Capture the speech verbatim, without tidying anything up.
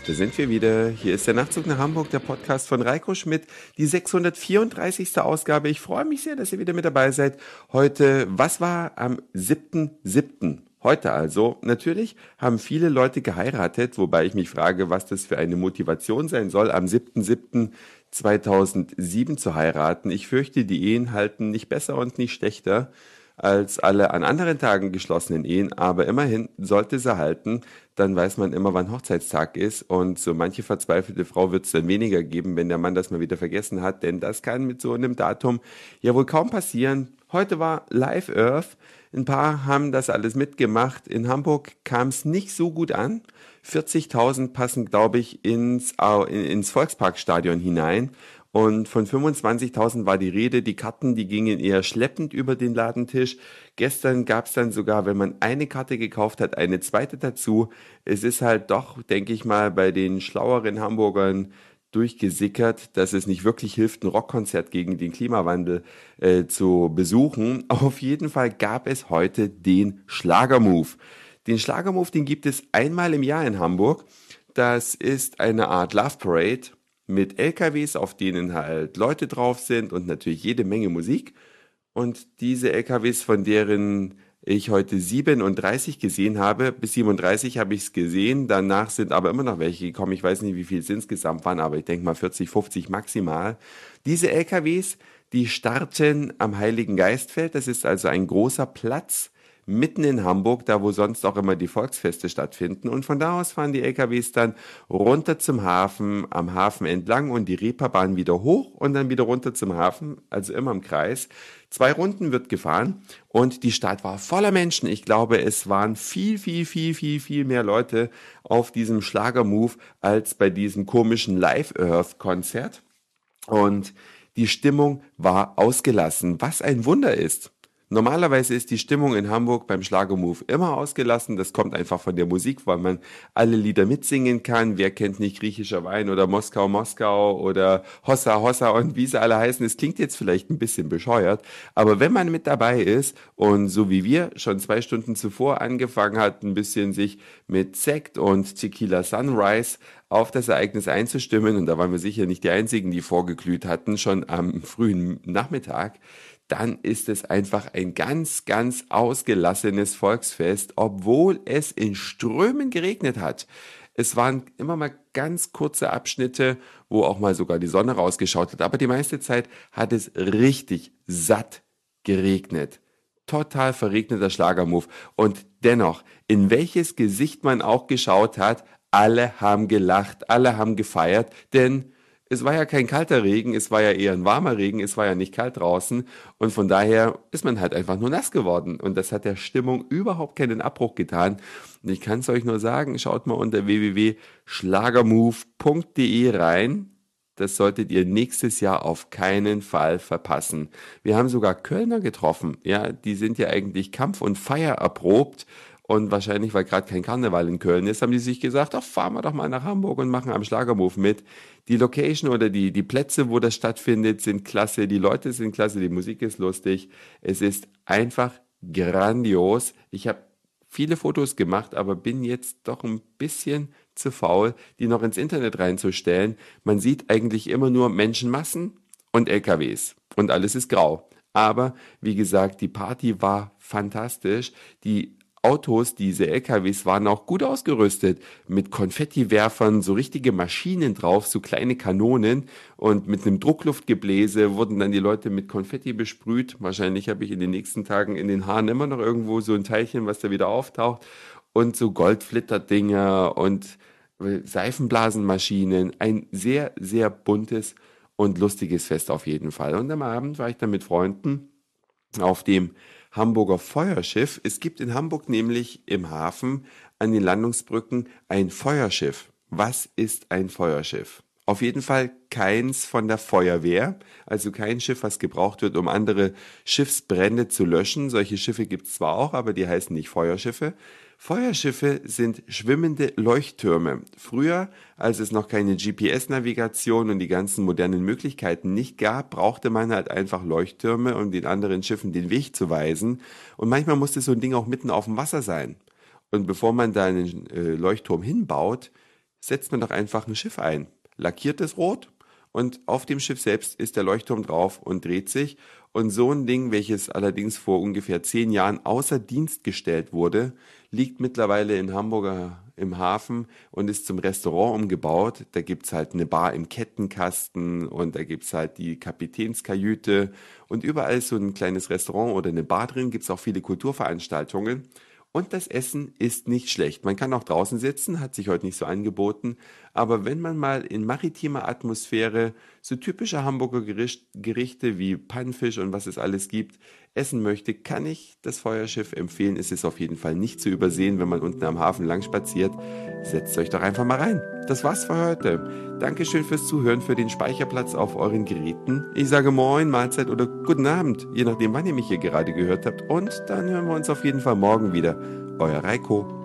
Da sind wir wieder. Hier ist der Nachtzug nach Hamburg, der Podcast von Reiko Schmidt, die sechshundertvierunddreißigste Ausgabe. Ich freue mich sehr, dass ihr wieder mit dabei seid. Heute, was war am siebten siebten? Heute also. Natürlich haben viele Leute geheiratet, wobei ich mich frage, was das für eine Motivation sein soll, am siebten siebten zweitausendsieben zu heiraten. Ich fürchte, die Ehen halten nicht besser und nicht schlechter als alle an anderen Tagen geschlossenen Ehen, aber immerhin sollte sie halten, dann weiß man immer, wann Hochzeitstag ist, und so manche verzweifelte Frau wird es dann weniger geben, wenn der Mann das mal wieder vergessen hat, denn das kann mit so einem Datum ja wohl kaum passieren. Heute war Live Earth, ein paar haben das alles mitgemacht, in Hamburg kam es nicht so gut an, vierzigtausend passen, glaube ich, ins, ins Volksparkstadion hinein. Und von fünfundzwanzigtausend war die Rede, die Karten, die gingen eher schleppend über den Ladentisch. Gestern gab es dann sogar, wenn man eine Karte gekauft hat, eine zweite dazu. Es ist halt doch, denke ich mal, bei den schlaueren Hamburgern durchgesickert, dass es nicht wirklich hilft, ein Rockkonzert gegen den Klimawandel äh, zu besuchen. Auf jeden Fall gab es heute den Schlagermove. Den Schlagermove, den gibt es einmal im Jahr in Hamburg. Das ist eine Art Love Parade mit L K Ws, auf denen halt Leute drauf sind und natürlich jede Menge Musik. Und diese L K Ws, von deren ich heute siebenunddreißig gesehen habe, bis siebenunddreißig habe ich es gesehen, danach sind aber immer noch welche gekommen. Ich weiß nicht, wie viel es insgesamt waren, aber ich denke mal vierzig, fünfzig maximal. Diese L K Ws, die starten am Heiligen Geistfeld. Das ist also ein großer Platz mitten in Hamburg, da wo sonst auch immer die Volksfeste stattfinden. Und von da aus fahren die L K Ws dann runter zum Hafen, am Hafen entlang und die Reeperbahn wieder hoch und dann wieder runter zum Hafen, also immer im Kreis. Zwei Runden wird gefahren und die Stadt war voller Menschen. Ich glaube, es waren viel, viel, viel, viel, viel mehr Leute auf diesem Schlagermove als bei diesem komischen Live Earth Konzert. Und die Stimmung war ausgelassen, was ein Wunder ist. Normalerweise ist die Stimmung in Hamburg beim Schlagermove immer ausgelassen. Das kommt einfach von der Musik, weil man alle Lieder mitsingen kann. Wer kennt nicht Griechischer Wein oder Moskau, Moskau oder Hossa, Hossa und wie sie alle heißen. Es klingt jetzt vielleicht ein bisschen bescheuert, aber wenn man mit dabei ist und so wie wir schon zwei Stunden zuvor angefangen hat, ein bisschen sich mit Sekt und Tequila Sunrise auf das Ereignis einzustimmen, und da waren wir sicher nicht die Einzigen, die vorgeglüht hatten, schon am frühen Nachmittag, dann ist es einfach ein ganz, ganz ausgelassenes Volksfest, obwohl es in Strömen geregnet hat. Es waren immer mal ganz kurze Abschnitte, wo auch mal sogar die Sonne rausgeschaut hat, aber die meiste Zeit hat es richtig satt geregnet. Total verregneter Schlagermove. Und dennoch, in welches Gesicht man auch geschaut hat, alle haben gelacht, alle haben gefeiert, denn es war ja kein kalter Regen, es war ja eher ein warmer Regen, es war ja nicht kalt draußen und von daher ist man halt einfach nur nass geworden und das hat der Stimmung überhaupt keinen Abbruch getan. Und ich kann es euch nur sagen, schaut mal unter w w w punkt schlagermove punkt d e rein. Das solltet ihr nächstes Jahr auf keinen Fall verpassen. Wir haben sogar Kölner getroffen, ja, die sind ja eigentlich kampf- und feiererprobt. Und wahrscheinlich, weil gerade kein Karneval in Köln ist, haben die sich gesagt, ach, fahren wir doch mal nach Hamburg und machen am Schlagermove mit. Die Location oder die, die Plätze, wo das stattfindet, sind klasse, die Leute sind klasse, die Musik ist lustig. Es ist einfach grandios. Ich habe viele Fotos gemacht, aber bin jetzt doch ein bisschen zu faul, die noch ins Internet reinzustellen. Man sieht eigentlich immer nur Menschenmassen und L K Ws und alles ist grau. Aber wie gesagt, die Party war fantastisch. Die Autos, diese L K Ws, waren auch gut ausgerüstet mit Konfettiwerfern, so richtige Maschinen drauf, so kleine Kanonen, und mit einem Druckluftgebläse wurden dann die Leute mit Konfetti besprüht. Wahrscheinlich habe ich in den nächsten Tagen in den Haaren immer noch irgendwo so ein Teilchen, was da wieder auftaucht, und so Goldflitterdinger und Seifenblasenmaschinen. Ein sehr, sehr buntes und lustiges Fest auf jeden Fall. Und am Abend war ich dann mit Freunden auf dem Hamburger Feuerschiff. Es gibt in Hamburg nämlich im Hafen an den Landungsbrücken ein Feuerschiff. Was ist ein Feuerschiff? Auf jeden Fall keins von der Feuerwehr, also kein Schiff, was gebraucht wird, um andere Schiffsbrände zu löschen. Solche Schiffe gibt es zwar auch, aber die heißen nicht Feuerschiffe. Feuerschiffe sind schwimmende Leuchttürme. Früher, als es noch keine G P S-Navigation und die ganzen modernen Möglichkeiten nicht gab, brauchte man halt einfach Leuchttürme, um den anderen Schiffen den Weg zu weisen. Und manchmal musste so ein Ding auch mitten auf dem Wasser sein. Und bevor man da einen äh, Leuchtturm hinbaut, setzt man doch einfach ein Schiff ein, lackiert es rot und auf dem Schiff selbst ist der Leuchtturm drauf und dreht sich. Und so ein Ding, welches allerdings vor ungefähr zehn Jahren außer Dienst gestellt wurde, liegt mittlerweile in Hamburger im Hafen und ist zum Restaurant umgebaut. Da gibt's halt eine Bar im Kettenkasten und da gibt's halt die Kapitänskajüte und überall ist so ein kleines Restaurant oder eine Bar drin, gibt's auch viele Kulturveranstaltungen. Und das Essen ist nicht schlecht. Man kann auch draußen sitzen, hat sich heute nicht so angeboten. Aber wenn man mal in maritimer Atmosphäre so typische Hamburger Gericht, Gerichte wie Pannenfisch und was es alles gibt, essen möchte, kann ich das Feuerschiff empfehlen. Es ist auf jeden Fall nicht zu übersehen, wenn man unten am Hafen lang spaziert. Setzt euch doch einfach mal rein. Das war's für heute. Dankeschön fürs Zuhören, für den Speicherplatz auf euren Geräten. Ich sage Moin, Mahlzeit oder guten Abend, je nachdem, wann ihr mich hier gerade gehört habt. Und dann hören wir uns auf jeden Fall morgen wieder. Euer Reiko.